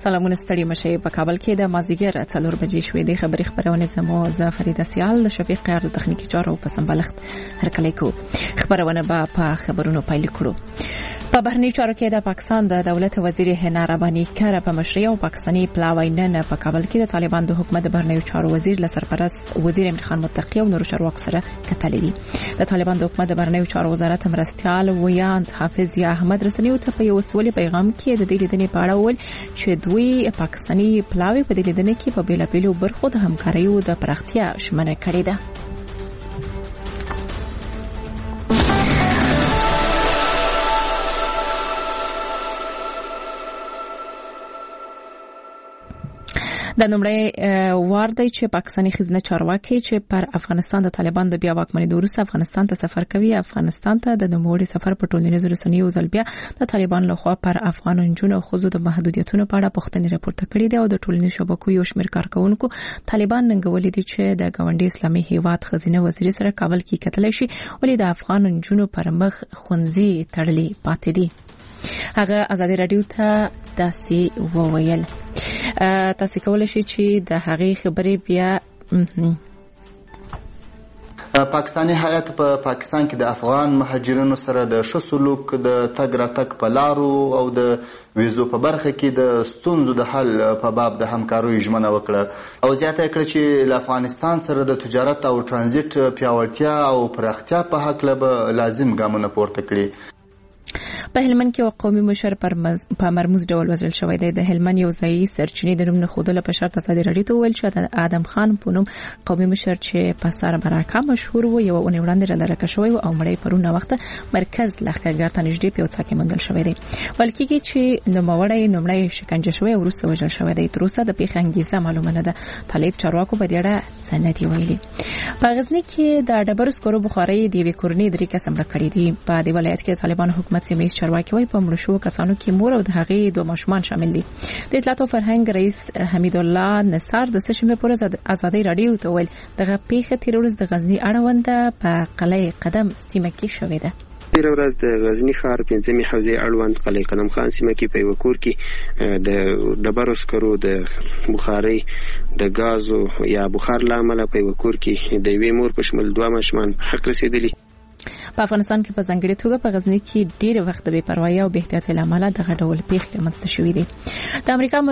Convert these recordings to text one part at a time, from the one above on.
سلامونه ستړي مشه په کابل کې د مازیګر 4 بجې شوې د خبري خبرونه زمو ز فریده سیال د شفیق قیار د تخنیکی چارو په سمبالښت هرکلی کو خبرونه په خبرونو پایل کړو. په بهرنی چارو کې د پاکستان د دولت وزیر هنا ربانی کار په مشرۍ او پاکستاني پلاوی نن په کابل کې د طالبان د حکومت د بهرنی چارو وزیر لسرپرست وزیر امیر خان متقی او نور چارواکو سره کتلې دي. د طالبان د حکومت د بهرنی چارو وزارت مرستيال ویاند حافظ یا احمد رسنیو ته په یو سولې پیغام کې د دې لیدنې په اړه ول چې دوی پاکستاني پلاوی په دې لیدنې کې په بیلابیلو برخو د همکاریو د پراختیا شمنه کړې ده. د نومړی وار دی چې پاکستاني خزانه چارواکي چې پر افغانستان د طالبان د بیا واکمنۍ وروسته افغانستان ته سفر کوي. افغانستان ته د نوموړي سفر په ټولنیزو رسنیو ځلبیا د طالبان لخوا پر افغان جنونو او خزو د محدودیتونو په اړه پوښتنې راپورته کړې دي او د ټولنیزو شبکو یو شمېر کارکونکو طالبان ننګولې دي چې د ګاونډي اسلامي هیواد خزینه وزیر سره کابل کې کتلای شي ولې د افغان جنونو پر مخ خونځي تړلې پاتې دي. هغه ازادي رادیو ته داسې وویل. تاسو کولای شئ چې د هغې خبرې بیا پاکستاني هیات په پاکستان کې د افغان مهاجرینو سره د ښه سلوک د تګ راتګ په لارو او د ویزو په برخه کې د ستونزو د حل په باب د همکاریو ژمنه وکړه او زیاته کړه چې له افغانستان سره د تجارت او ترانزیت پیاوړتیا او پراختیا په حق له لازم ګامونه پورته کړي. په هلمند کې قومي مشر په مرموز ډول وژل شوی دی. د هلمند یو ځایي سرچینې د نوم نه خودله په شرط ازادي رادیو ته ویل چې د ادم خان په نوم قومي مشر چې په سر برکه مشهور و یو اونۍ وړاندې لړکه شوی او مړی پرونه وخت مرکز لښکرګر ته نږدې په څا کې موندل شوی دی. ولکه چې نوموړی شکنجه شوی او وروسته وژل شوی دی. تر اوسه د پیښې انګیزه معلومه نه ده. طالب چارواکو په دې اړه څه نه دی ویلي. په غزنی کې د ډبرو سکرو بخاري د یوې کورنۍ 3 کسان مړه کړي دي. په دې ولایت کې طالبان حکومت سیمه چارواکي وایي په مړو شوو کسانو کې مور او د هغې 2 ماشومان شامل دي. د اطلاعات او فرهنګ رئیس حمید الله نصار د سشنبه پر ازادي رادیو ته ویل دغه پیښه تیر ورځ د غزنی اړوند په قلعه قدم سیمه کې شوې ده. تیر ورځ د غزنی ښار 5مې حوزې اړوند قلعه قدم خان سیمه کې په یو کور کې د ډبرو سکرو د بخاري د غازو یا بخار لامل په یو کور کې د یوې مور په شمول 2 ماشومان حق رسیدلی. په افغانستان کې په ځانګړي توګه په غزنی کې ډېر وخت د بې پروايي او بې احتیاطۍ لامل دغه ډول پیښې رامنځته شوې دي. د امریکا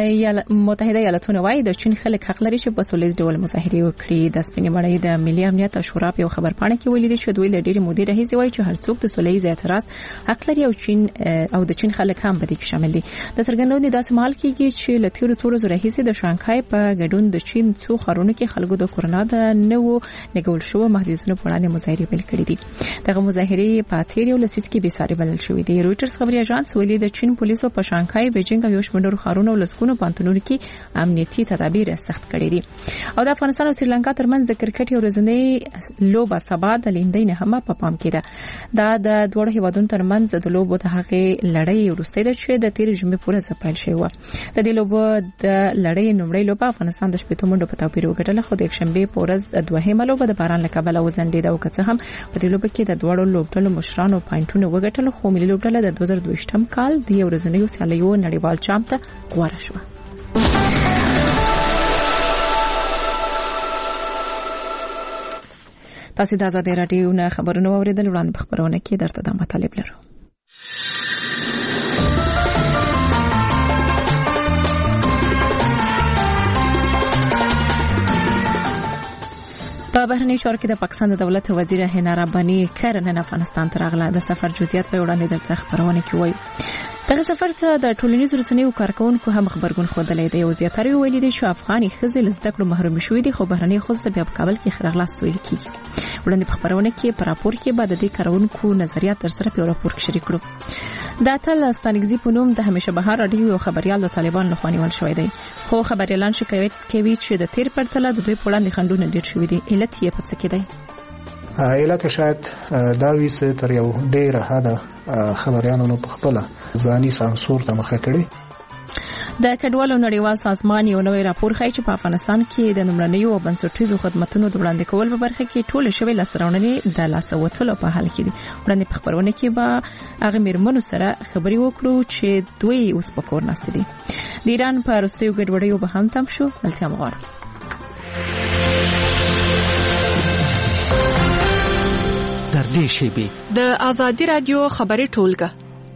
متحده ایالاتونو وايي د چین خلک حق لري چې په سولیز ډول مظاهرې وکړي. د سپینې مړۍ د ملي امنیت او شورا په خبرپاڼه کې ویلي دي چې دوی د ډېرې مودې راهیسې وايي چې هر څوک د سولیز اعتراض حق لري او د چین خلک هم په دې کې شامل دي. د څرګندونې داسې مهال کېږي چې له تیرو 4 ورځې راهیسې د شانګهای په ګډون د چین څو ښارونو کې خلکو د کورونا د نوو لګول شوو محدودیتونو په وړاندې مظاهرې پیل کړې دي. دغه مظاهرې په تیر یو لسیز کې بې ساري بلل شوې دي. رويټرز خبري اژانس ویلي د چین پولیسو په شانګهای بیجینګ او یو شمېر ښارونو او لسګونو پانتونونو کې امنیتي تدابیر سخت کړي دي. او د افغانستان او سریلانکا ترمنځ د کرکټ یو ورځنی لوبه سبا د لیندۍ نه هم په پام کې ده. دا د دوه هیوادونو ترمنځ د لوبو د هغې لړۍ وروستۍ ده چې د تیر جمعې پورې پیل شوې و. د دې لوبو د لړۍ نومړی لوبه افغانستان د شپږ منډو په توپیر وګټله خو د یکشنبه پورې دوهمه لوبه د باران له کبله وزندیده او که څه هم په دې لوبه کې د دوړو لوبډلو مشرانو پاینټونه وګټل خو ملي لوبډله د 2022م کال د یو ورځنیو سیالیو نړیوال چام ته غوړه شوه. تاسو د آزادي رادیو نه خبرونه اوریدل. وړاندې خبرونه کې درته د مطالب لرو. په بهرنی چارو کې د پاکستان د دولت وزیر هنا ربانی کارن افغانستان ته راغله. د سفر جزئیات په وړاندې درته خبرونه کوي. دغه سفر ته د ټولنیزو رسنیو کارکونکو هم خبرګون خوندلې دی. وزیاتره ویلي دي چې افغاني خزې له زده کړو محروم شوې دي خو بهرنی خزې بیا په کابل کې خرغلاست ویل کیږي. وړاندې په خبرونه کې پر راپور کې بعد د کارونکو نظریات تر سره په راپور کې شریک کړو. د اتل ستانګزي په نوم د همیشه بهار رادیو یو خبريال د طالبان لخوا نیول شوی دی خو خبريالان شکایت کوي چې د تیر پرتله د دوی په وړاندې خنډونه ډیر شوي دي. علت یې په څه کې دی؟ علت شاید دا وي چې تر یو ډیر حد خبريالانو په خپل ځاني سانسور ته مخه کړي. د کډوالو نړیوال سازمان یو نوې راپور ښیي چې په افغانستان کې د نمرنیو او بنسټیزو خدماتو د وړاندې کول په برخه کې ټول شوی لاسرونې د لاسوتلو په حال کې دي. وړاندې په خبرونه کې به هغه میرمنو سره خبري وکړو چې دوی اوس په کور ناست دي. د ایران په وروستیو ګډوډیو به هم تم شو. ملتیا مغواړي در دې شیبې د آزادي رادیو خبري ټولګه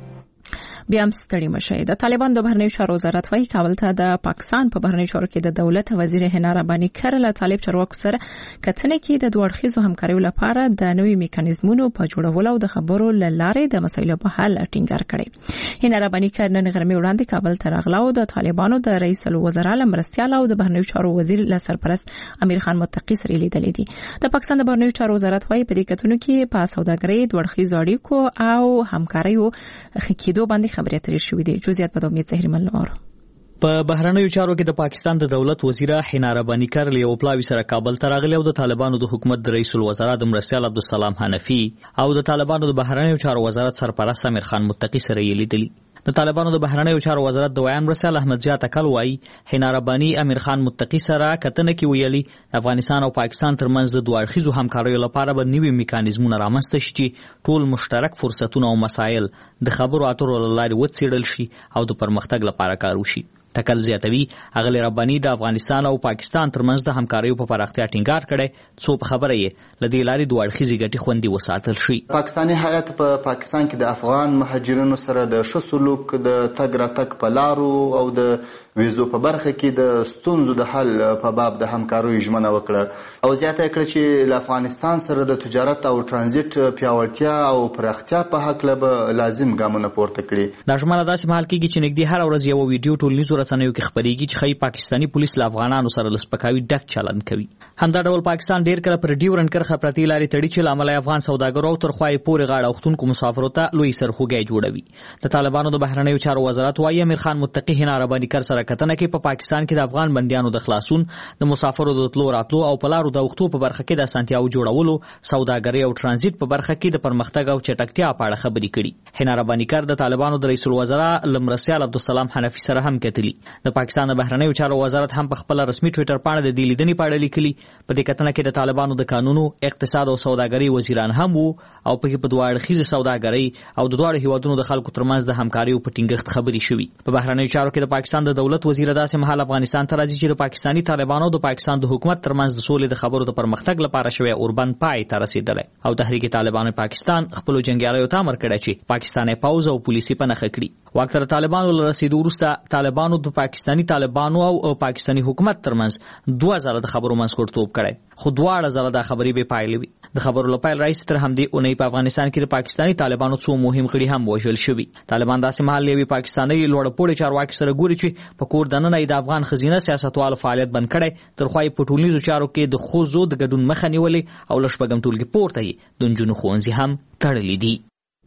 بیا هم ستړي مشه. د طالبان د بهرنیو چارو وزارت وايي کابل ته د پاکستان په بهرنیو چارو کې د دولت وزیر حنا رباني کر له طالب چارواکو سره کتنې کې د دوه اړخیزو همکاریو لپاره د نوي میکانیزمونو په جوړولو او د خبرو لارې د مسایلو په حل ټینګار کړي. حنا رباني کر نن غرمې وړاندې کابل ته راغله او د طالبانو د رئیس الوزرا لمرستيال او د بهرنیو چارو وزیر له سرپرست امیر خان متقی سره لیدلې دي. د پاکستان د بهرنیو چارو وزارت وايي په دې کتنو کې په سوداګرۍ دوه اړخیزو اړیکو او همکاریو خکېدو باندې خبرې اترې شوې دي. جزئیات په امید زهري ملنوار. په بهرنیو چارو کې د پاکستان د دولت وزیره حنا رباني کر له یو پلاوي سره کابل ته راغلی او د طالبانو د حکومت د رئیس الوزرا د مرستيال عبدالسلام حنفي او د طالبانو د بهرنیو چارو وزارت سرپرست امیر خان متقی سره یې لیدلي. د طالبانو د بهرنیو چارو وزارت د ویان مرستيال احمد زیات اکل وايي حنا رباني امیر خان متقی سره کتنه کې ویلي افغانستان او پاکستان ترمنځ د دوه اړخیزو همکاریو لپاره به نوي میکانیزمونه رامنځته شي چې ټول مشترک فرصتونه او مسایل د خبرو اترو لارې وڅېړل شي او د پرمختګ لپاره کار وشي. تکل زیاتوي اغلی رباني د افغانستان او پاکستان ترمنځ د همکاریو په پراختیا ټینګار کړي څو په خبره یې لدی لاري دوه اړخیزي ګټې خوندي وساتل شي. پاکستاني هیئت په پاکستان کې د افغان مهاجرینو سره د ښه سلوک د تګ راتګ په لارو او د ویزو په برخه کې د ستونزو د حل په باب د همکاریو ژمنه وکړه او زیاته کړه چې له افغانستان سره د تجارت او ترانزیت پیاوړتیا او پراختیا په حق له لازم ګامونه پورته کړي. دا ژمنه داسې مهال کېږي چې نږدې هر ورځ یو ویډیو ټولنیزو رسنیو کې خبرېږي چې خی پاکستانی پولیس له افغانانو سره لسپکاوي ډک چلند کوي. همدا ډول پاکستان ډیر کله پر ډیورنډ کرښه پرتې لارې تړي چې لامل افغان سوداګرو تر خوای پورې غاړه وختونکو مسافرو ته لوی سرخوږی جوړوي. د طالبانو د بهرنیو چارو وزارت وايي امیر خان متقی حنا رباني کر سره کتنه کې په پاکستان کې د افغان بندیانو د خلاصون د مسافرو د تلو راتلو او په لارو د وختو په برخه کې د اسانتیاو جوړولو سوداګرۍ او ترانزیت په برخه کې د پرمختګ او چټکتیا په اړه خبرې کړي. حنا رباني کر د طالبانو د رئیس الوزرا لمرستيال عبدالسلام حنفي سره هم کتلي. د پاکستان د بهرنیو چارو وزارت هم په خپل رسمي ټوئیټر باندې د دې لیدنې په اړه لیکلي. په دې کتنه کې د طالبانو د قانونو اقتصاد او سوداګرۍ وزیران هم وو او په دوه اړخیزه سوداګرۍ او د دوه هیوادونو د خلکو ترمنځ د همکاریو په ټینګښت خبرې شوې. په بهرنیو چارو کې د پاکستان د دولت وزیر داسې مهال افغانستان ته راځي چې د پاکستانی طالبانو د پاکستان د حکومت ترمنځ د سولې د خبرو د پرمختګ لپاره شوی اوربند پای ته رسیدلی او تحریک طالبان پاکستان خپل جنگیالیو ته امر کړی چې پاکستاني پوځ او پولیسي پنهخ کړي. وخت تر طالبانو لرسیدو وروسته طالبانو د پاکستانی طالبانو او پاکستانی حکومت ترمنځ 2000 د خبرو منځګړیتوب کړی خو دواړه ځله د خبرې به پایلې وي. د خبرو لپاره رئیس تر همدې اونۍ په افغانستان کې د پاکستانی طالبانو څو مهم غړي هم وژل شوي. طالبان داسې مهال یوې پاکستاني لوړپوړي چارواکي سره ګوري چې په کور دننه د افغان خزینه سیاستوالو فعالیت بند کړي تر خوای په ټولنیزو چارو کې د خوځو د ګډون مخه نیولې او لشبګم ټولګي پورته یې د نجونو ښوونځي هم تړلي دي.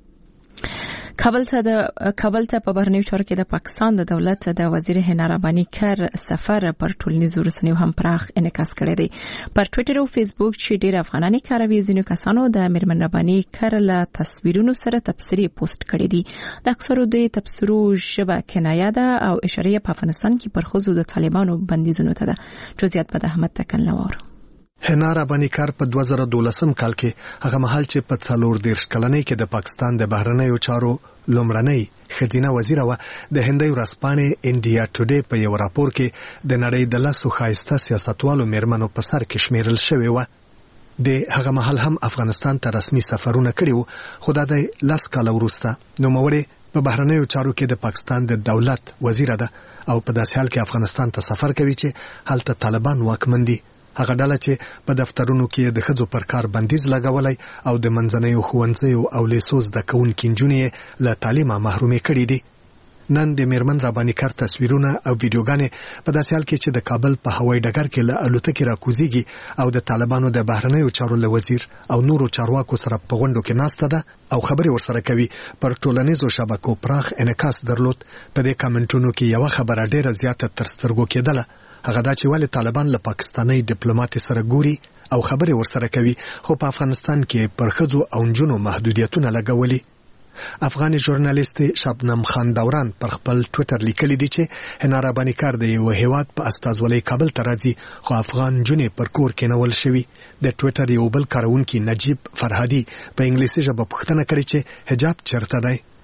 کابل ته په بهرنیو چارو کې د پاکستان د دولت د وزیر حنا رباني کر سفر پر ټولنیزو رسنیو هم پراخ انعکاس کړی دی. پر ټوئیټر او فیسبوک چې ډیر افغانانی کاروي ځینو کسانو د میرمن رباني کر له تصویرونو سره تبصرې پوسټ کړې دي. د اکثرو د تبصرو ژبه کنایه ده او اشاره په افغانستان کې پر خزو د طالبانو بندیزونو ته ده. جزئیات په احمد تکل نوار. حنا رباني کار په 2012 کال کې هغه مهال چې په 40 کلنۍ کې د پاکستان د بهرنیو چارو لومړنۍ خزینه وزیر و د هندي ورځپاڼې انډیا ټوډے په یو راپور کې د نړۍ د لاسو خایسته سیاستوالو میرمنو په سر کې شمیرل شوی و. د هغه مهال هم افغانستان ته رسمي سفرونه کړي وو خو د 10 کال وروسته نوموړی په بهرنیو چارو کې د پاکستان د دولت وزیر ده او په داسې حال کې افغانستان ته سفر کوي چې هلته طالبان واکمن دي. هغه ډله چې په دفترونو کې د ښځو پر کار بندیز لګولای او د منځنیو ښوونځیو او لیسو زده کوونکي نجونې له تعلیمه محرومې کړي دي. نن د میرمن رباني کار تصویرونه او ویډیوګانې په داسې حال کې چې د کابل په هوایي ډګر کې له الوتکې راکوزیږي او د طالبانو د بهرنیو چارو له وزیر او نورو چارواکو سره په غونډو کې ناسته ده او خبرې ورسره کوي پر ټولنیزو شبکو پراخ انعکاس درلود. په دې کمنټونو کې یو خبره ډیره زیاته تر سترګو کېدله، هغه دا چې ولې طالبان له پاکستاني ډیپلوماټ سره ګوري او خبرې ورسره کوي خو په افغانستان کې پر ښځو او نجونو محدودیتونه لګولي. افغاني ژورنالیست شبنم خان دوران پر خپل ټوئیټر لیکلی دی چې حنا رباني کار د یو هیواد په استازولۍ کابل ته راځي خو افغان نجونې پر کور کېنول شوي. د ټوئیټر یو بل کارونکي نجیب فرهادي په انګلیسي ژبه پوښتنه کړې چې حجاب چیرته دی.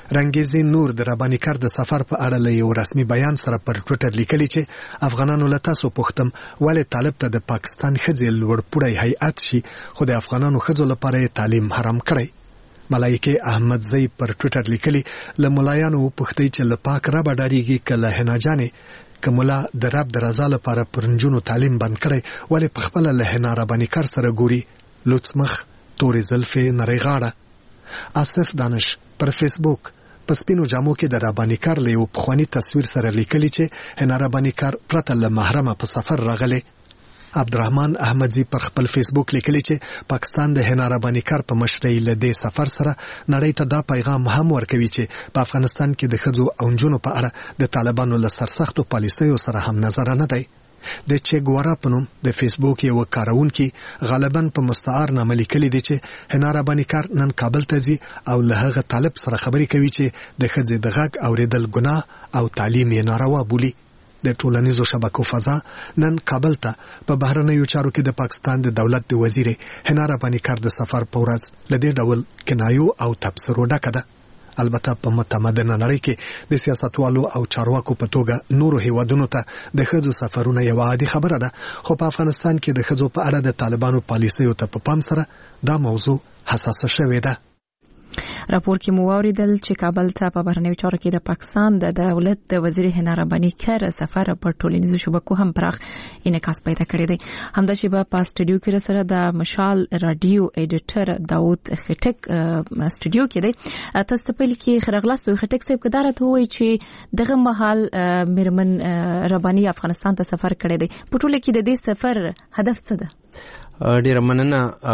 رنگیزي نور د رباني کار د سفر په اړه له یو رسمي بیان سره پر ټوئیټر لیکلي چې افغانانو له تاسو پوښتم ولې طالب ته د پاکستان ښځې لوړپوړی هیئت شي خو د افغانانو ښځو لپاره تعلیم حرام کړی. ملایکه احمدزی پر ټوئیټر لیکلي له ملایانو پوښتنه چې له پاک رب ډاریږي کله حناجانې کوملا د رب د رضا لپاره پرنجونو تعلیم بند کړی ولې په خپل له حنا رباني کار سره ګوري لوڅمخ تورې زلفې نری غاړه. آصف دانش پر فیسبوک په سپینو جامو کې د رباني کار له یو پخوانی تصویر سره لیکلي چې حنا رباني کار پرته له محرمه په سفر راغلی. عبدالرحمن احمدزی پر خپل فیسبوک لیکلی چې پاکستان د حنا رباني کار په مشرۍ له دې سفر سره نړۍ ته دا پیغام هم ورکوي چې په افغانستان کې د ښځو او نجونو په اړه د طالبانو له سرسختو پالیسیو سره هم نظر نه دی. د چه ګوارا په نوم د فیسبوک یو کارونکي غالبا په مستعار نامه لیکلی دی چې حنا رباني کار نن کابل ته ځي او له هغه طالب سره خبرې کوي چې د ښځې د غږ اوریدل ګناه او تعلیم یې ناروا بولي. د ټولنیزو شبکو فضا نن کابل ته په بهرنیو چارو کې د پاکستان د دولت د وزیر حنا رباني کار د سفر په ورځ له دې ډول کنایو او تبصرو ډکه ده. البته په متمدنه نړۍ کې د سیاستوالو او چارواکو په توګه نورو هیوادونو ته د ښځو سفرونه یو عادي خبره ده خو په افغانستان کې د ښځو په اړه د طالبانو پالیسیو ته په پام سره دا موضوع حساسه شوې ده. راپور کې مو اوریدل چې کابل ته په بهرنیو چارو کې د پاکستان د دولت د وزیر حنا رباني کار سفر پر ټولنیزو شبکو هم پراخ انعکاس پیدا کړی دی. همداشبه په سټوډیو کې سره د مشال رادیو ایډیټر داوود خټک سټوډیو کې دی. تاسو په لکه خرغلاستو خټک صاحب کدارت وایي چې دغه مهال میرمن رباني افغانستان ته سفر کړی دی. په ټوله کې د دې سفر هدف څه ده؟ ډیره مننه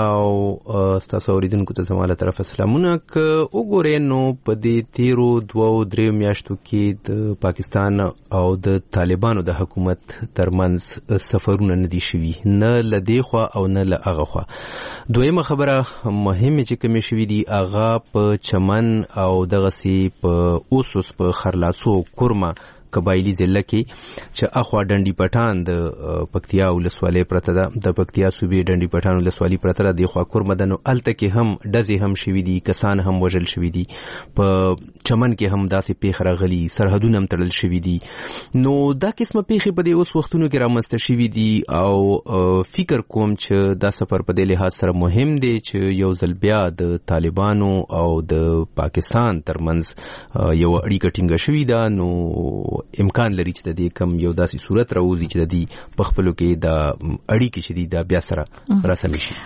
او ستاسو اوریدونکو ته زموږ طرف سلامونه. که وګورئ نو په دې تیرو 2-3 میاشتو کې د پاکستان او د طالبانو د حکومت ترمنځ سفرونه ندي شوي نه لدې خوا او نه له هغه خوا. دویمه خبره مهمه چې کوم شوي دي هغه په چمن او دغسي په اوسوس په خرلاسو کورما قبایلی ضلع کې چې اخوا ډنډي پټان د پکتیا ولسوالۍ پرته ده د پکتیا صوبې ډنډي پټان ولسوالۍ پرته ده د خوا کورمدنو الته کې هم ډزې هم شوي دي کسان هم وژل شوي دي په چمن کې هم داسې پیښه راغلي سرحدونه هم تړل شوي دي. نو دا قسمه پیښې په دې اوس وختونو کې رامنځته شوي دي او فکر کوم چې دا سفر په دې لحاظ سره مهم دی چې یو ځل بیا د طالبانو او د پاکستان ترمنځ یو اړیکه ټینګه شوې ده. نو امکان لري چې د دې کم یو داسې صورت راوځي چې د دې په خپلو کې د اړیکې چې دي دا بیا سره رسمي شي.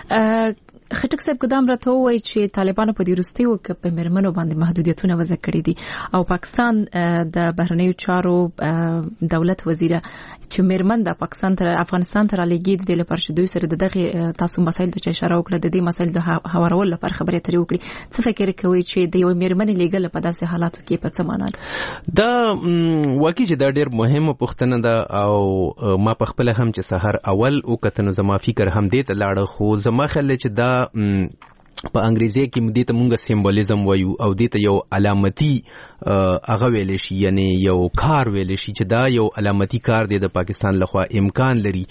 خټک صاحب قدام راته وایي چې طالبانو په دې وروستیو کې په میرمنو باندې محدودیتونه وضع کړي دي او پاکستان د بهرنیو چارو دولت وزیر چې میرمن د پاکستان تر افغانستان ته رالیږي د لپاره چې دوی سره دغه تاسو مسایل ته اشاره وکړه د دې مسایل د هوارول لپاره خبرې اترې وکړي. څه فکر کوي چې د یو میرمن لیږل په داسې حالاتو کې په څه معنا ده؟ دا واقعي چې دا ډېر مهمه پوښتنه ده او ما په خپل هم چې سحر اول او کتنو زما فکر هم دې ته لاړ خو زما خل چې دا په انګریزي کې مدې ته مونږه سیمبولیزم وایو او دې ته یو علامتي هغه ویل شي یعنی یو کار ویل شي چې دا یو علامتي کار دی د پاکستان لخوا. امکان لري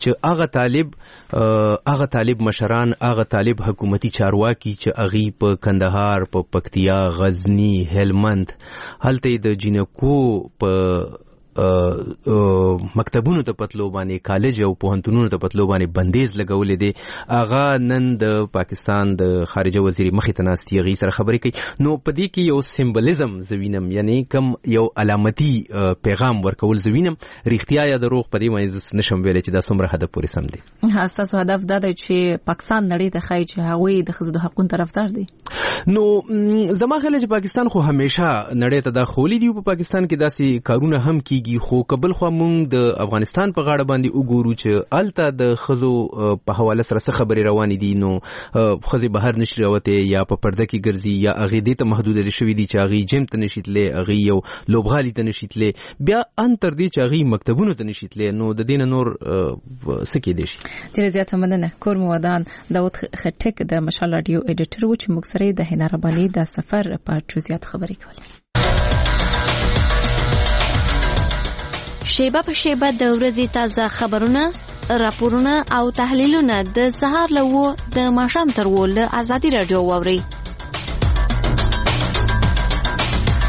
چې هغه طالب مشران هغه طالب حکومتي چارواکي چې اغي په کندهار په پکتیا غزنی هلمند هلته د جنکو په مکتبونو ته پتلو باندې کالج او پوهنتونونو ته پتلو باندې بندیز لګولې دي اغه نن د پاکستان د خارجه وزیر مخې ته ناستي غي سره خبرې کوي. نو په دې کې یو سیمبولیزم زوینم یعنی کم یو علامتي پیغام ورکول زوینم رښتیا یا دروغ په دې باندې نشم ویل چې دا څومره هدف پورې سم دي. اساسو هدف دا دی چې پاکستان نړۍ ته ښایي چې هغوی د ښځو د حقوقو طرفدار دي. نو زما خیال چې پاکستان خو همیشه نړۍ ته دا خولي دی په پاکستان کې داسې کارونه هم کیږي خو قبل خو مونږ د افغانستان په غاړه باندې وګورو چې الته د خزو په حواله سره څه خبرې روانې دي. نو خزي بهر نشي راوته یا په پرده کې ګرځي یا اغه دې ته محدود شوی دي چې اغه جیم ته نشیتلې اغه یو لوبغالي ته نشیتلې بیا ان تر دې چې اغه مکتبونو ته نشیتلې. نو د دین نور سکه دي شي. ډیر زیات مننه. کور مودان داوود خټک د مشال رادیو ایډیټر و چې موږ سره د حنا رباني د سفر په جزئیات خبرې کولې. شیبه په شیبه د ورځې تازه خبرونه، راپورونه او تحلیلونه د سهار له د ماښام تر ول آزادي رادیو واوري.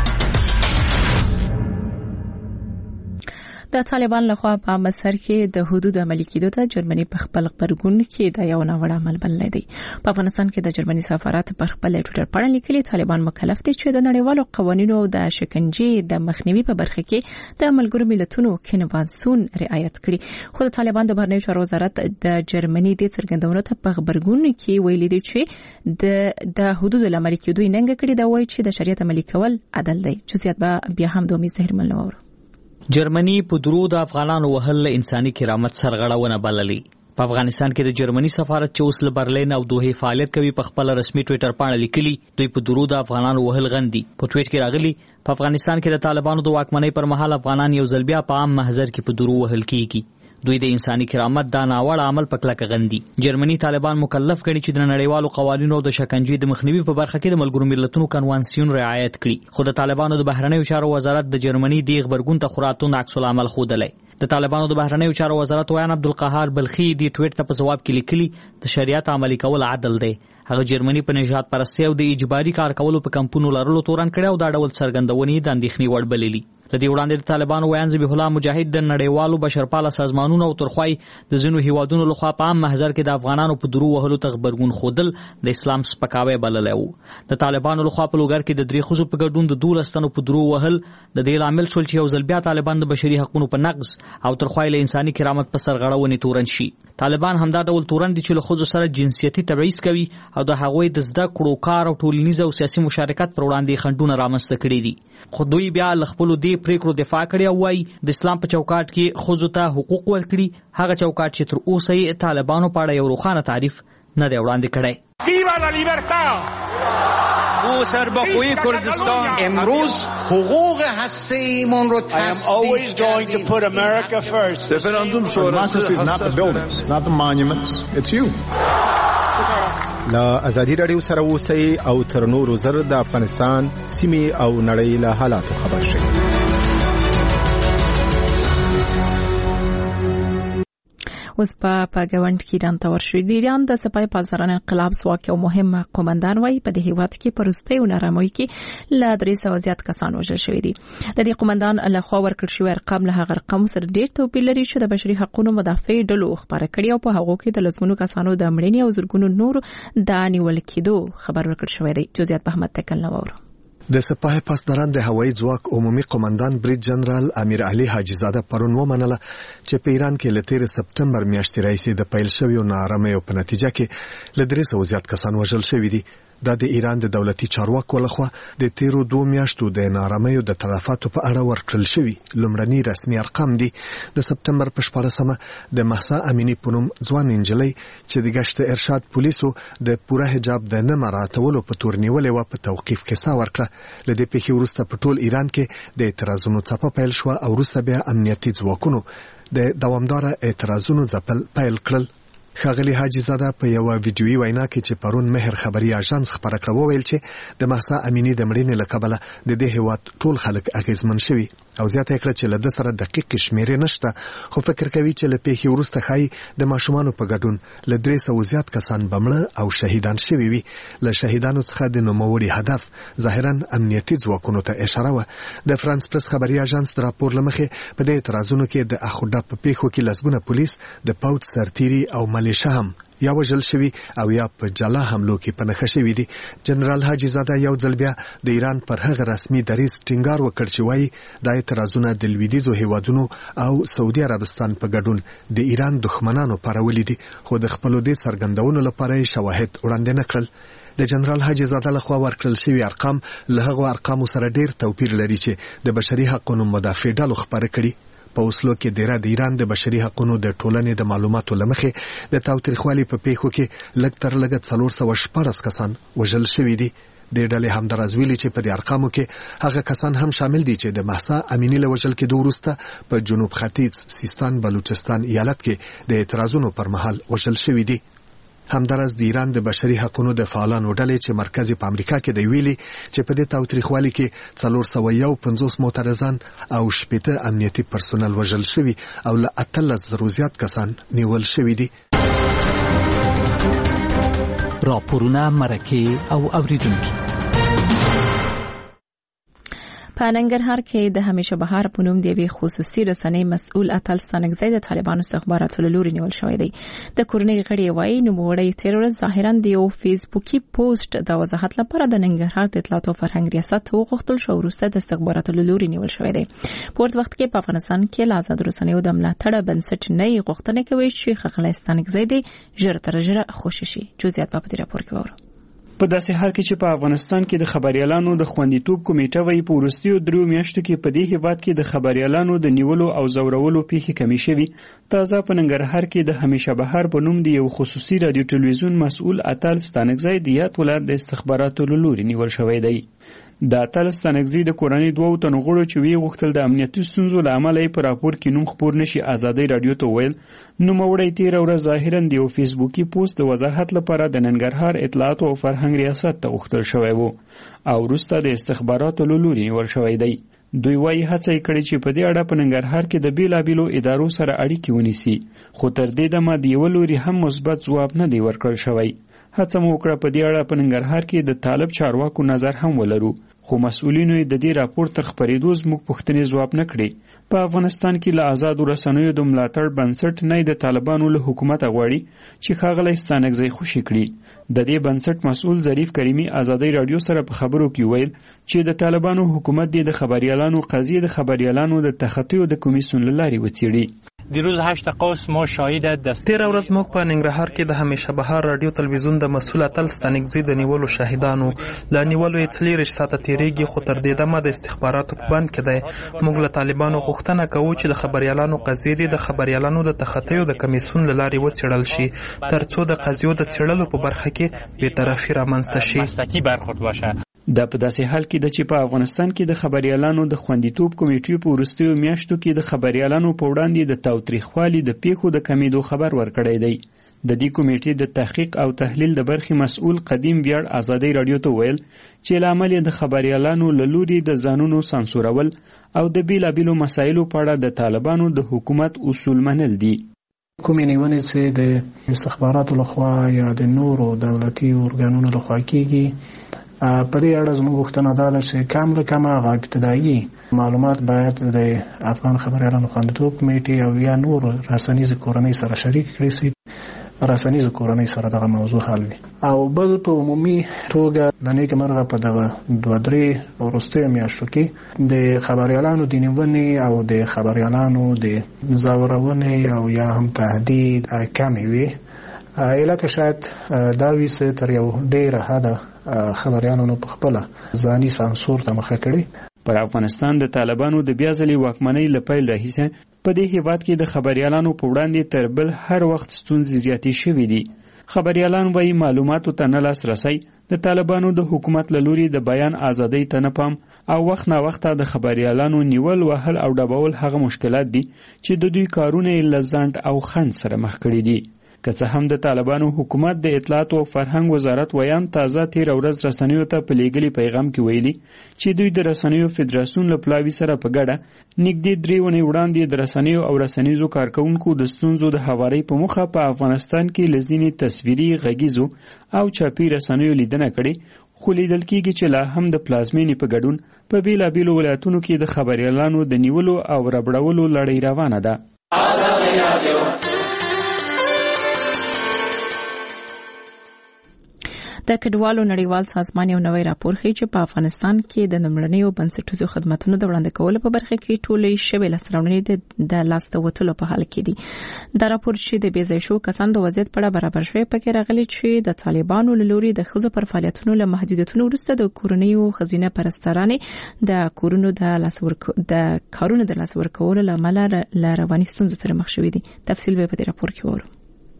د طالبان لخوا په مصر کې د حدود عملي کېدو ته جرمني په خپل خبرګون کې د یو ناوړه عمل بللی دی. په افغانستان کې د جرمني سفارت په خپل ټویټر باندې لیکلي طالبان مکلف دي چې د نړیوالو قوانینو د شکنجې د مخنیوي په برخه کې د ملګرو ملتونو کنوانسیون رعایت کړي. خو د طالبان د بهرنیو چارو وزارت د جرمني د څرګندونو ته په خبرګون کې ویلي دي چې د حدود عملي کېدو یې ننګ کړي دا وایي چې د شریعت عملي کول عدل دی. جزئیات به بیا هم د امید زهر ملنور. جرمني په درو د افغانانو وهل انساني کرامت سرغړونه بللي. په افغانستان کې د جرمني سفارت چې اوس له برلین او دوحې فعالیت کوي په خپل رسمي ټویټر باندې لیکلي دوی په درو د افغانانو وهل غندي. په ټویټ کې راغلي په افغانستان کې د طالبانو د واکمنۍ پر مهال افغانان یو ځل بیا په عام محضر کې په درو وهل کیږي. دوی د انساني کرامت دا ناوړه عمل په کلکه غندي. جرمني طالبان مکلف کړي چې د نړیوالو قوانینو او د شکنجې د مخنیوي په برخه کې د ملګرو ملتونو کنوانسیون رعایت کړي. خو د طالبانو د بهرنیو چارو وزارت د جرمني د خبرګون ته خراتون عکس العمل خودلای. د طالبانو د بهرنیو چارو وزارت ویان عبدالقهار بلخي د ټویټ ته په جواب کې لیکلي د شریعت عملي کول عدل دی. هغه جرمني په نژاد پرستی او د اجباري کار کولو په کمپونو لرلو تورن کړي او دا ډول څرګندونې د اندېښنې وړ بللي. لدی وړاندې د طالبانو ویان ذبیح الله مجاهد د نړیوالو بشرپاله سازمانونو او ترخوای د ځینو هیوادونو لخوا په عام محضر کې د افغانانو په درو وهلو ته خبرګون خودل د اسلام سپکاوی بللی وو. د طالبانو لخوا په لوګر کې د درې ښځو په ګډون د 12 تنو په درو وهل د دې لامل شول چې یو ځل بیا طالبان د بشري حقوقو په نقض او ترخوای له انساني کرامت په سرغړونې تورن شي. طالبان همدا ډول تورن دي چې له ښځو سره جنسیتي تبعیض کوي او د هغوی د زده کړو کار او ټولنیز او سیاسي مشارکت پر وړاندې خنډونه رامنځته کړي دي. خو دوی بیا له خپلو دې پریکړو دفاع کړي او وايي د اسلام په چوکاټ کې ښځو ته حقوق ورکړي، هغه چوکاټ چې تر اوسه یې طالبانو په اړه یو روښانه تعریف نه دی وړاندې کړی. ویوا لا لیبرتا او سربخوی کردستان امروز حقوق هسته‌ایمون رو always going to put America first. Referendum شورای is not the buildings, it's not the monuments, it's you. لا ازادي رادیو سره اوسئ او تر نورو زر د افغانستان سیمې او نړۍ له حالاتو خبر شئ. اوس په ګوند کې ایران ته ورشي. د ایران د سپای پاسداران انقلاب ځواک او مهم قومندان وایي په دې هیواد کې پرستیو نارامۍ کې له 300 زیات کسان وژل شوي دي. د دې قومندان له خوا ورکړل شوی ارقام له هغه ارقام سره ډېر توپیر لري چې د بشري حقوقو مدافع ډلو خبره کړې او په هغه کې د لزمونو کسانو د مړینې او زرګونو نور د نیول کېدو خبر ورکړل شوی دی. جزئیات په احمد تکل نوور. د سپاه پاسداران د هوایي ځواک عمومي قومندان بریټ جنرال امیر علي حاجی زاده پرون ومنله چې په ایران کې له 13 سپتمبر میاشتې راهیسې د پیل شویو نارامۍ په نتیجه کې له 300 زیات کسان وژل شوي دي. دا د ایران د دولتي چارواکو لخوا د تیرو 2 میاشتو د نارامۍ د تلفاتو په اړه ورکړل شوی لومړني رسمي ارقام دي. د سپتمبر په 14مه د مهسا امینی په نوم ځوان انجلۍ چې د گشت ارشاد پولیسو د پوره حجاب د نه مراعاتولو په تور نیولې و په توقیف کې سا ورکړه. لدې په وروسته په ټول ایران کې د اعتراضونو څپه پیل شو او وروسته بیا امنیتي ځواکونو د دوامدار اعتراضونو ځپل پیل کړل. ښاغلي حاجی زاده په یو ویډیويي وینا کې چې پرون مهر خبري اژانس خبره کړو ویل چې د مهسا امینی د مړینې له کبله د دې هیواد ټول خلک اغیزمن شوي او زیاته کړه چې له د سره دقیق شمیرې نشته خو فکر کوي چې له پیښې وروسته خای د ماشومانو په ګډون له 300 زیات کسان بمړه او شهیدان شوي وي. له شهیدانو څخه د نوموړي هدف ظاهرا امنیتي ځواکونو ته اشاره و. د فرانس پریس خبري اژانس د راپور لمخې په دې اعتراضونو کې د اخوډه په پیښو کې لسګونه پولیس د پاوت سرتيري او ملیشه هم یا وژل شوي او یا په جلا حملو کې پنهخه شوي دي. جنرال حاجی زاده یو ځل بیا د ایران پر هغه رسمي دریځ ټینګار وکړ چې وایي دا اعتراضونه د لویدیځو هیوادونو او سعودي عربستان په ګډون د ایران دښمنانو پارولي دي خو د خپلو دې څرګندونو لپاره شواهد وړاندې نه کړل. د جنرال حاجی زاده لخوا ورکړل شوی ارقام له هغو ارقامو سره ډیر توپیر لري چې د بشري حقوقو مدافع ډلو خبره کړي. په اوسلو کې د ایران د بشري حقوقو د ټولنې د معلوماتو لمخې د تاوتریخوالي په پیښو کې لږ تر لږه 414 کسان وژل شوي دي. د ډلې همداراز ویلي چې په دې ارقامو کې هغه کسان هم شامل دي چې د مهسا امینی له وژل کېدو وروسته په جنوب ختیځ سیستان بلوچستان ایالت کې د اعتراضونو پر مهال وژل شوي دي. همداراز د ایران د بشري حقوقو د فعالانو ډلې چې مرکزی په امریکا کې دی ویلي چې په دې تاوتریخوالي کې 451 معترضان او 80 امنیتي پرسونل وژل شوي او له 18 زیات کسان نیول شوي دي. راپورونه مرکه او اوریدونکو په ننګرهار کې د همیشه بهار په نوم د یوې خصوصي رسنۍ مسؤل اتل ستانکزی د طالبانو استخباراتو له لوري نیول شوی دی. د کورنۍ غړي وایي نوموړی تیرورست ظاهرا د یو فیسبوکي پوسټ د وضاحت لپاره د ننګرهار د اطلاعات او فرهنګ ریاست وغوښتل شو وروسته د استخباراتو له لوري نیول شوی دی. په ورته وخت کې په افغانستان کې له آزاد رسنیو د ملاتړ بنسټ نه غوښتنه کوي چې ښاغلی ستانکزی د ژر تر ژره خوشی شي. جزئیات په دې راپور کې وورو. په داسې حال کې چې په افغانستان کې د خبريالانو د خوندیتوب کمیټه وایي په وروستیو 3 میاشتو کې په دې هیواد کې د خبريالانو د نیولو او زورولو پیښې کمی شوي. تازه په ننګرهار کې د همیشه بهار په نوم د یو خصوصي رادیو ټلویزیون مسؤل اتل ستانکزی د یاد ولایت د استخباراتو له لوري نیول شوی دی. د اتل ستانکزی د کورنۍ 2 تنو غړو چې وی غوښتل د امنیتي ستونزو له امله په راپور کې نوم خپور نشي ازادي رادیو ته ویل نوموړی تیر ورځ ظاهرا د یو فیسبوکي پوسټ د وضاحت لپاره د ننګرهار اطلاعات او فرهنګ ریاست ته غوښتل شوی وو او وروسته د استخباراتو له لوري نیول شوی دی. دوی وايي هڅه کړې چې په دې اړه په ننګرهار کې د بیلابیلو ادارو سره اړیکې ونیسي خو تر دې دمه د یو لوري هم مثبت ځواب نه دی ورکړل شوی. هڅه مو وکړه په دې اړه په ننګرهار کې د طالب چارواکو نظر هم ولرو خو مسؤلینو د دې راپور تر خبرېدو زموږ پوښتنې ځواب نه کړې. په افغانستان کې له آزادو رسنیو د ملاتړ بنسټ نه د طالبانو له حکومت غواړي چې ښاغلی ستانکزی خوشي کړي. د دې بنسټ مسؤل ظریف کریمي آزادي رادیو سره په خبرو کې ویل چې د طالبانو حکومت د خبريالانو قضیه د خبريالانو د تخطیو د کمیسیون له لارې وڅېړي. دیروز 8 قوس ما شاهد تیر ورځ موږ په ننګرهار کې د همیشه بهار رادیو تلویزیون د مسؤل اتل ستانکزی د نیولو شاهدانو لا نیولو یې 4 ساعته تیریږي خو تر دې دمه د استخباراتو په بند کې دی. موږ له طالبانو غوښتنه کوو چې د خبريالانو قضیې د خبريالانو د تخطیو د کمیسیون له لارې وڅېړل شي ترڅو د قضیو د څېړلو په برخه کې بی‌طرفي رامنځته شي. دا په داسې حال کې د چې په افغانستان کې د خبريالانو د خوندیتوب کمیټې په وروستیو میاشتو کې د خبريالانو په وړاندې د تاوتریخوالي د پیښو د کمیدو خبر ورکړی دی. د دې کمیټې د تحقیق او تحلیل د برخې مسؤل قدیم ویاړ آزادي رادیو ته ویل چې لامل د خبريالانو له لوري د ځانونو سانسورول او د بیلابیلو مسایلو په اړه د طالبانو د حکومت اصول منل دي. کومې نیونې چې د استخباراتو لخوا یا د نورو دولتي ارګانونو لخوا کیږي په دې اړه زموږ غوښتنه دا ده چې کم له کمه هغه ابتدایي معلومات باید د افغان خبريالانو خوندیتوب کمیټې او یا نور رسنیزې کورنۍ سره شریک کړي سي رسنیزې کورنۍ سره دغه موضوع حل وي او بل په عمومي توګه د نیک مرغه په دغه 2-3 وروستیو میاشتو کې د خبريالانو د نیونې او د خبريالانو د زورونې او یا هم تهدید کمې وي. علت شاید دا وي چې تر یو ډېره حده خبريالانو په خپل ځاني سانسور ته مخه کړي. پر افغانستان د طالبانو د بیا ځلې واکمنۍ له پیل راهیسې په دې هیواد کې د خبريالانو په وړاندې تر بل هر وخت ستونزې زیاتې شوې دي. خبريالان وايي معلوماتو ته نه لاسرسی د طالبانو د حکومت له لوري د بیان ازادۍ ته نه پام او وخت نه وخت د خبريالانو نیول وهل او ډبول هغه مشکلات دي چې د دوی کارونه له ځنډ او خنډ سره مخ کړي دي. که څه هم د طالبانو حکومت د اطلاعات او فرهنګ وزارت ویان تازه تیر ورځ رسنیو ته په لیږلي پیغام کې ویلي چې دوی د رسنیو فدراسیون له پلاوي سره په ګډه نږدې 3 ونې وړاندې د رسنیو او رسنیزو کارکونکو د ستونزو د هوارۍ په موخه په افغانستان کې لزینی تصویري غږیزو او چاپي رسنیو لیدنه کړي خو لیدل کېږي چې لا هم د پلازمینې په ګډون په بیلابیلو ولایتونو کې د خبريالانو د نیولو او ربړولو لړۍ روانه ده. د کډوالو نړیوال سازمان یو نوی راپور ښیي چې په افغانستان کې د لومړنیو بنسټیزو خدماتو د وړاندې کولو په برخه کې ټولې شوې لاسته د لاسته وتلو په حال کې دي. دا راپور چې د بېځای شو کسانو د وضعیت په اړه برابر شوی پکې راغلي چې د طالبانو له لوري د ښځو پر فعالیتونو له محدودیتونو وروسته د کورنیو ښځینه پرستارانې د کارونو د لاس ورکولو له امله له رواني ستونزو سره مخ شوي دي. تفصیل به په دې راپور کې وورو.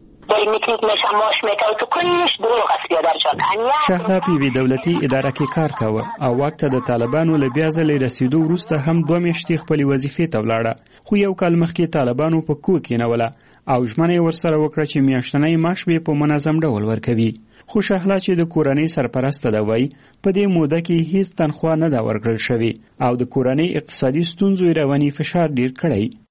شهاب یوې دولتي اداره کې کار کاوه او وخت د طالبانو له بیا ځلې رسیدو وروسته هم 2 میاشتې خپلې وظیفې ته ولاړه خو یو کال مخکې طالبانو په کور کې نوله او ژمنه یې ورسره وکړه چې میاشتنی معاش به په منظم ډول ورکوي. خو شهلا چې د کورنۍ سرپرسته ده وایي په دې موده کې هیڅ تنخواه نه ده ورکړل شوې او د کورنۍ اقتصادي ستونزو رواني فشار ډیر کړی.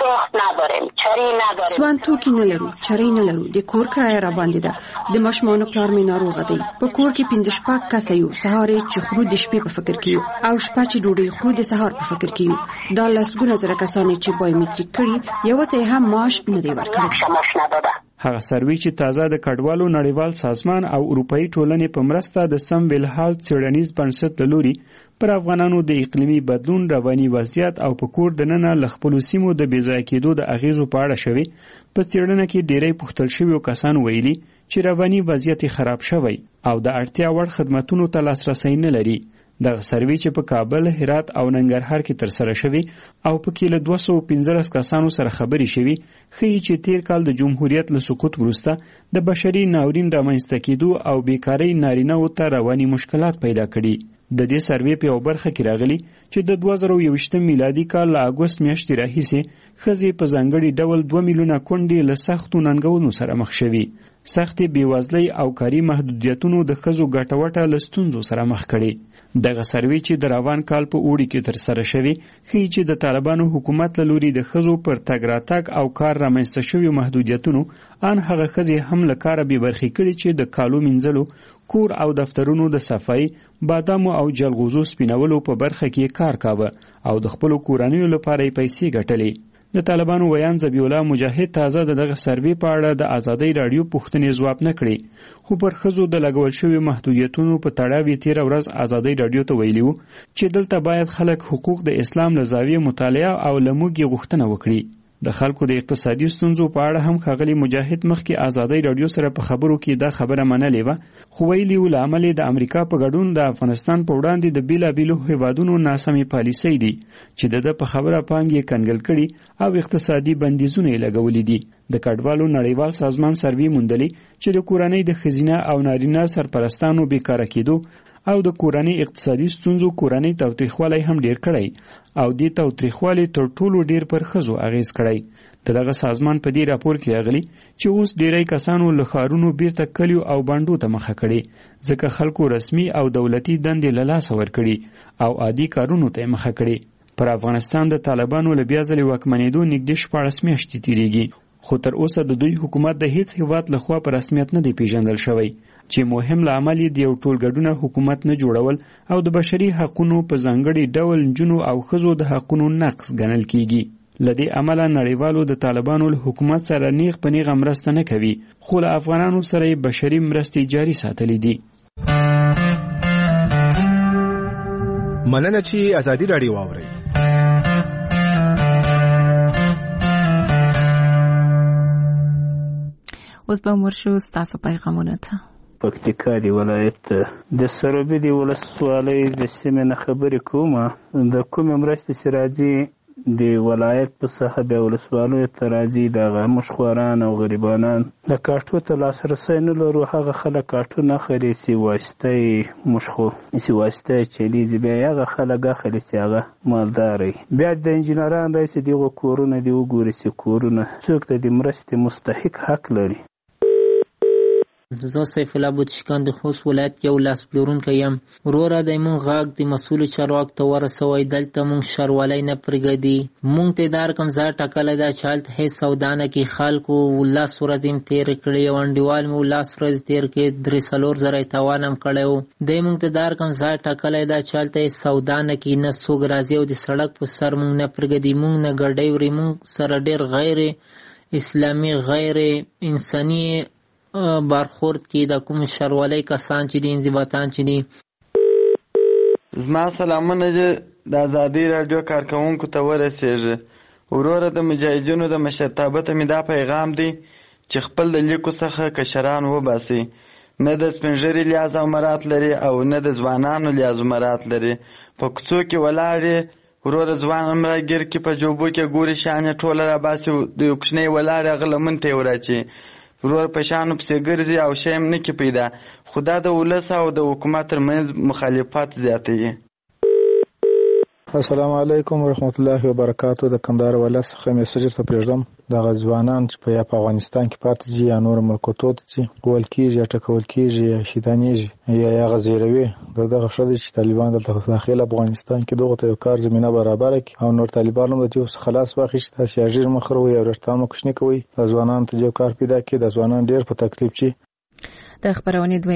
سوراخ نداریم، چری نداریم، سوان توکی نه لرو، چری نه لرو. د کور کرایه را باندې ده. د ماشومانو پلار مې ناروغه دی. په کور کې 15 کسه یو. سهار چې خرو د شپې په فکر کې یو او شپه چې ډوډۍ خرو د سهار په فکر کې یو. دا لسګونه زره کسان چې بایومټریک کړي یو ته هم معاش نه دی ورکړی. معاش نداده. هغه سروي چې تازه د کډوالو نړیوال سازمان او اروپאי ټولنې په مرسته د سم ویل حال څېړنیز بنسټ لوري پر افغانانو د اقلیمي بدلون، رواني وضعیت او په کور دننه ل خپلو سیمو د بېځایه کېدو د اغیزو په اړه شوي. په څېړنه کې ډېری پوښتل شویو کسانو ویلي چې رواني وضعیت خراب شوی او د اړتیا وړ خدمتونو ته لاسرسی نه لري. دغه سروي چې په کابل، هرات او ننګرهار کې ترسره شوی او پکې له 215 کسانو سره خبرې شوي ښیي چې تیر کال د جمهوریت له سقوط وروسته د بشري ناورین رامنځته کېدو او بیکارۍ نارینه‌وو ته رواني مشکلات پیدا کړي. د دې سروي په یو برخه کې راغلي چې د 2021 میلادي کال له اګوست میاشتې راهیسې ښځې په ځانګړي ډول 2 میلیونه کونډې له سختو ننګونو سره مخ شوي. سختې بېوزلۍ او کاري محدودیتونو د ښځو ګټه له ستونزو سره مخ کړي. دغه سروي چې د روان کال په اوړي کې ترسره شوی ښیي چې د طالبانو حکومت له لوري د ښځو پر تګ راتګ او کار رامنځته شویو محدودیتونو ان هغه ښځې هم له کاره بې برخې کړي چې د کالو مینځلو، کور او دفترونو د صفایي، بادامو او جلغوزو سپینولو په برخه کې کار کاوه او د خپلو کورنیو لپاره یې پیسې ګټلې. د طالبانو ویان ذبیح الله مجاهد تازه دغه سروي په اړه د آزادۍ راډیو پوښتنې ځواب نه کړې، خو پر ښځو د لګول شویو محدودیتونو په تړاو یې تېره ورځ آزادۍ راډیو ته ویلي وو چې دلته باید خلک حقوق د اسلام له زاویې مطالعه او له موږ یې غوښتنه وکړي. د خلکو د اقتصادي ستونزو په اړه هم ښاغلي مجاهد مخکې آزادۍ راډیو سره په خبرو کې دا خبره منلې وه، خو ویلي وو له امله د امریکا په ګډون د افغانستان په وړاندې د بېلابېلو هیوادونو ناسمې پالیسۍ دي چې د په خبره پانګې کنګل کړي او اقتصادي بندیزونه یې لګولي دي. د کډوالو نړیوال سازمان سروي موندلې چې د کورنۍ د ښځینه او نارینه سرپرستانو بیکاره کېدو او د کورنۍ اقتصادي ستونزو کورنۍ تاوتریخوالی هم ډیر کړی او دې تاوتریخوالی تر ټولو ډیر پر ښځو اغیز کړی. دغه سازمان په دې راپور کې راغلی چې اوس ډیری کسانو له ښارونو بیرته کلیو او بانډو ته مخه کړې ځکه خلکو رسمي او دولتي دندې له لاسه ورکړي او عادي کارونو ته مخه کړي. پر افغانستان د طالبانو له بیا ځلې واکمنېدو نږدې 14 میاشتې تیریږي، خو تر اوسه د دوی حکومت د هیڅ هیواد لخوا په رسمیت نه دی پیژندل شوی چې مهم لامل یې د یو ټولګډونه حکومت نه جوړول او د بشري حقونو په ځانګړي ډول نجونو او ښځو د حقونو نقض ګڼل کیږي. له دې امله نړیوالو د طالبانو له حکومت سره نیغ په نیغه مرسته نه کوي، خو له افغانانو سره یې بشري مرستې جاري ساتلې دي. مننه چې ازادي راډیو واورئ. اوس به مرشو ستاسو پیغامونه ته. پکتیکا دی ولایت د سروبي دی ولسوالۍ د سیمې نه خبرې کوم. د کومې مرستې چې راځي د ولایت په ساحه د ولسوالیو ته راځي دغه مشخوران او غریبانان د کارټو ته لاسرسی نه لرو. هغه خلک کارټو نه اخلي چې واسطه مشخو چې واسطه چلیږي، بیا هغه خلک اخلي چې هغه مالدار وي. بیا د انجینران رئیس دغه کورونه دی وګوري چې کورونه څوک د مرستې مستحق حق لري. زه سیف الله بوتشکان د خوست ولایت یو لاس پلورونکی یم. وروره د مونږ غاږ د مسؤلو چارواکو ته ورسوئ، دلته مونږ شروالی نه پرېږدي. مونږ ته دا رقم ځای ټاکلی ده چې هلته هېڅ سودا نه کوي. خلکو 10 ورځې هم تېرې کړې، یو انډیوال مې 10 ورځې تېر کړې، 3-4 زره یې تاوان هم کړی و. دی مونږ ته دا رقم ځای ټاکلی ده چې هلته هېڅ سودا نه کوي، نه څوک راځي او د سړک په سر مونږ نه پرېږدي. مونږ نه ګډۍ وړي، مونږ سره ډېر غیر اسلامي غیر انساني برخورد کې د کوم شروالی کسان چې دي انضباطان چې دي. زما سلامونه د ازادۍ راډیو کارکوونکو ته ورسېږي. وروره د مجاهدینو د مشرتابه ته مې دا پیغام دی چې خپل د لیکو څخه کشران وباسي. نه د سپینږیري لیاز او مرات لري او نه د ځوانانو لیاز او مرات لري. په کوڅو کې ولاړې وروره ځوان هم راګیر کې په جوبو کې ګوري شان یې ټوله راباسي، د یو کوچنی ولاړې هغه لمن ته یې وراچي. ورور په شانو پسې ګرځي او شی هم نه کې پیدا. خو دا د ولس او د حکومت ترمنځ مخالفت زیاتوي. السلام علیکم ورحمت الله وبرکاتو. د کندهار ولایت څخه میسج ته پرېږدم. د ځوانان چې په افغانستان کې پاتې دي یا نور ملکونو ته چې ول کېږي ټکول کېږي یا شیطانېږي یا غزیروي دغه شته چې طالبان د داخل افغانستان کې دغه ته کار زمينه برابر کړي او نور طالبان هم د دې خلاص واخیسته چې اجر مخروي او رښتانه کوښښ کوي د ځوانان ته جو کار پیدا کړي. د ځوانان ډېر په تکلیف چی د خبرونه